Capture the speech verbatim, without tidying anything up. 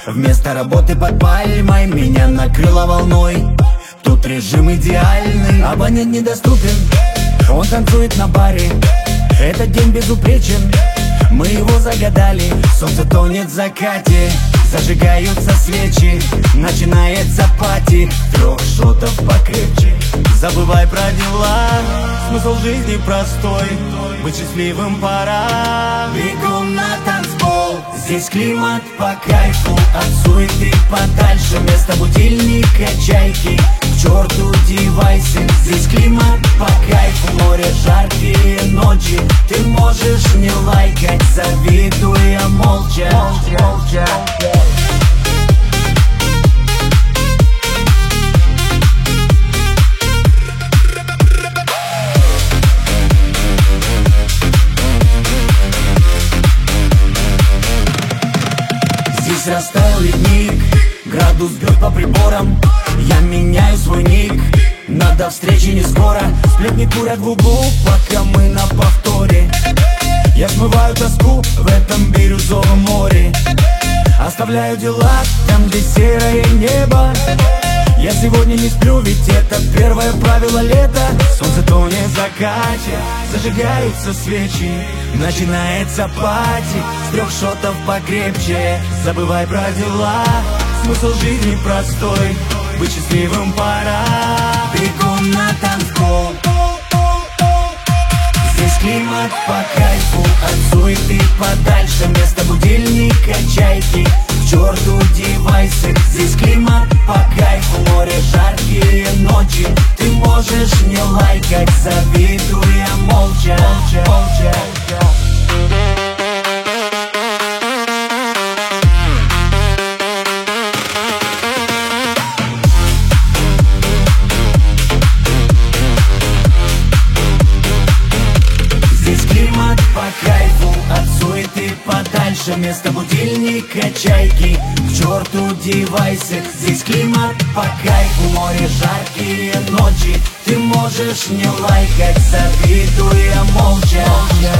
Вместо работы под пальмой меня накрыло волной. Тут режим идеальный, абонент недоступен. Он танцует на баре, этот день безупречен. Мы его загадали, солнце тонет в закате. Зажигаются свечи, начинается пати. Трех шотов покрепче, забывай про дела. Смысл жизни простой, быть счастливым пора. Бегом на танцпол, здесь климат по кайфу. От суеты подальше, вместо будильника чайки. К черту девайсы, здесь климат по кайфу. Море, жаркие ночи, ты можешь не лайкать, завидуя молча, молча, молча. Здесь растаял ледник, градус бьет по приборам. Я меняю свой ник, надо встречи не скоро. Сплетни курят в углу, пока мы на повторе. Я смываю тоску в этом бирюзовом море. Оставляю дела там, где серое небо. Я сегодня не сплю, ведь это первое правило лета. Солнце тонет в закате, зажигаются свечи. Начинается пати, с трех шотов покрепче. Забывай про дела, смысл жизни простой, быть счастливым пора. Бегом на танцпол, здесь климат по кайфу. От суеты подальше, вместо будильника чайки. К черту девайсы, здесь климат по кайфу. Море, жаркие ночи, ты можешь не лайкать, завидуя молча, молча, молча. Подальше, вместо будильника чайки. К черту девайсы, здесь климат по кайфу. Море, жаркие ночи, ты можешь не лайкать, завидуя молча, молча.